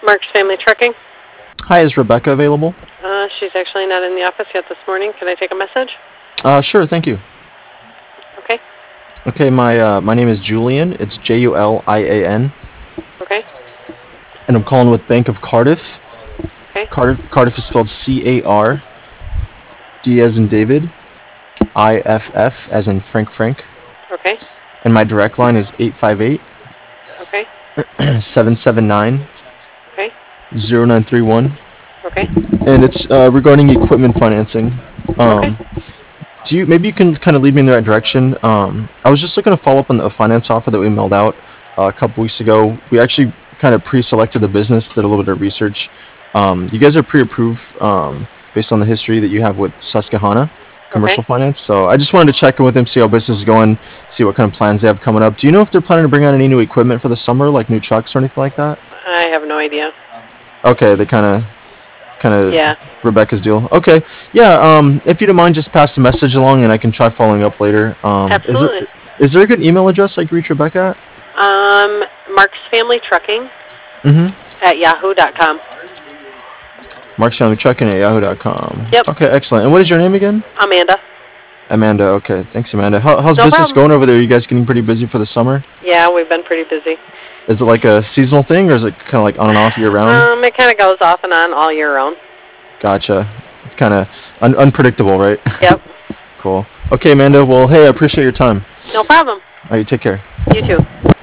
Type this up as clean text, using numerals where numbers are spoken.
Mark's Family Trucking. Hi, is Rebecca available? She's actually not in the office yet this morning. Can I take a message? Sure, thank you. Okay. Okay, my name is Julian. It's Julian, Okay. and I'm calling with Bank of Cardiff. Okay. Cardiff is spelled CARD as in David, IFF as in Frank, Okay. and my direct line is 858 Okay. 779 Okay. 0931, Okay. and it's regarding equipment financing. Okay. Um, maybe you can kind of lead me in the right direction? I was just looking to follow up on the finance offer that we mailed out a couple weeks ago. We actually kind of pre-selected the business, did a little bit of research. You guys are pre-approved based on the history that you have with Susquehanna Okay. Commercial Finance. So I just wanted to check in with them, see how business is going, see what kind of plans they have coming up. Do you know if they're planning to bring on any new equipment for the summer, like new trucks or anything like that? I have no idea. Okay, they kind of Yeah. Rebecca's deal. Okay, yeah. If you don't mind, just pass the message along, and I can try following up later. Absolutely. Is there a good email address I can reach Rebecca at? Mark's Family Trucking Mm-hmm. at yahoo.com. Mark's Family Trucking at yahoo.com. Yep. Okay, excellent. And what is your name again? Amanda. Amanda. Okay, thanks, Amanda. How's No business problem. going over there? Are you guys getting pretty busy for the summer? Yeah, we've been pretty busy. Is it like a seasonal thing, or is it kind of like on and off year round? It kind of goes off and on all year round. Gotcha. It's kind of unpredictable, right? Yep. Cool. Okay, Amanda. Well, hey, I appreciate your time. No problem. All right, you take care. You too.